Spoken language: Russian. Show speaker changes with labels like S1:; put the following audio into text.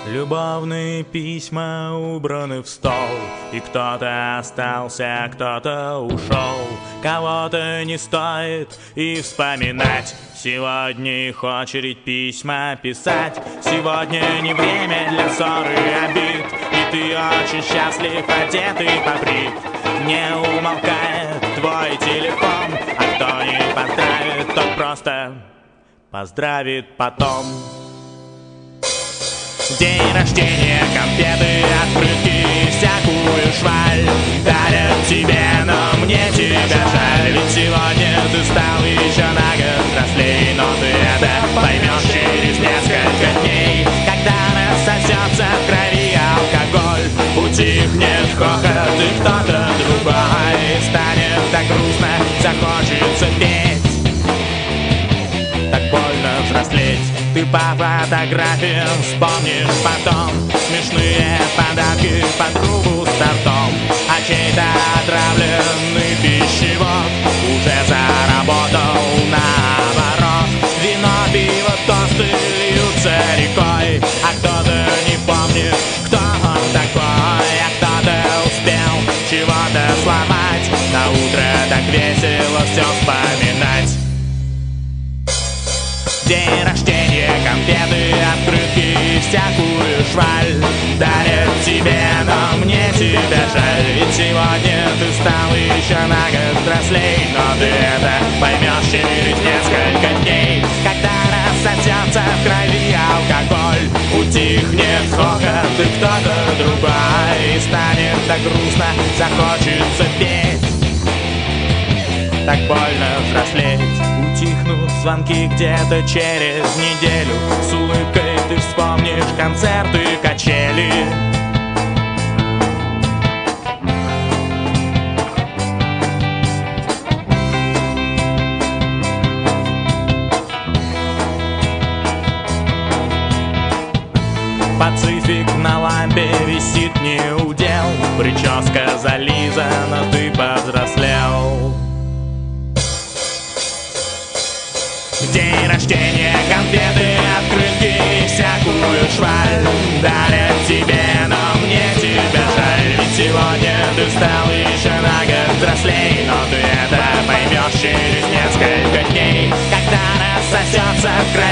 S1: Любовные письма убраны в стол, и кто-то остался, кто-то ушел. Кого-то не стоит и вспоминать. Сегодня их очередь письма писать. Сегодня не время для ссоры и обид, и ты очень счастлив, одетый, побрит. Не умолкает твой телефон, а кто не поздравит, тот просто поздравит потом. День рождения, конфеты, открытки, всякую шваль дарят тебе, но мне тебя жаль. Ведь сегодня ты стал еще на год взрослей, но ты это поймешь через несколько дней, когда рассосется в крови алкоголь, утихнет хохот и кто-то другой. Станет так грустно, захочется петь, так больно взрослеть. Ты по фотографиям вспомнишь потом смешные подарки под кругу с тортом, а чей-то отравленный пищевод уже заработал наоборот. Вино, пиво, тосты льются рекой, а кто-то не помнит, кто он такой, а кто-то успел чего-то сломать. На утро так весело все вспоминать. День рождения, конфеты, открытки, всякую шваль дарят тебе, но мне тебя жаль. Ведь сегодня ты стал еще на год взрослей, но ты это поймешь через несколько дней, когда рассосется в крови алкоголь, утихнет хохот и кто-то другой. И станет так грустно, захочется петь, так больно взрослеть. Утихнут звонки где-то через неделю, с улыбкой ты вспомнишь концерты, качели. Пацифик на лампе висит неудел, прическа зализана, ты повзрослел. День рождения, конфеты, открытки, всякую шваль дарят тебе, но мне тебя жаль. Ведь сегодня ты стал еще на год взрослей, но ты это поймешь через несколько дней, когда рассосется в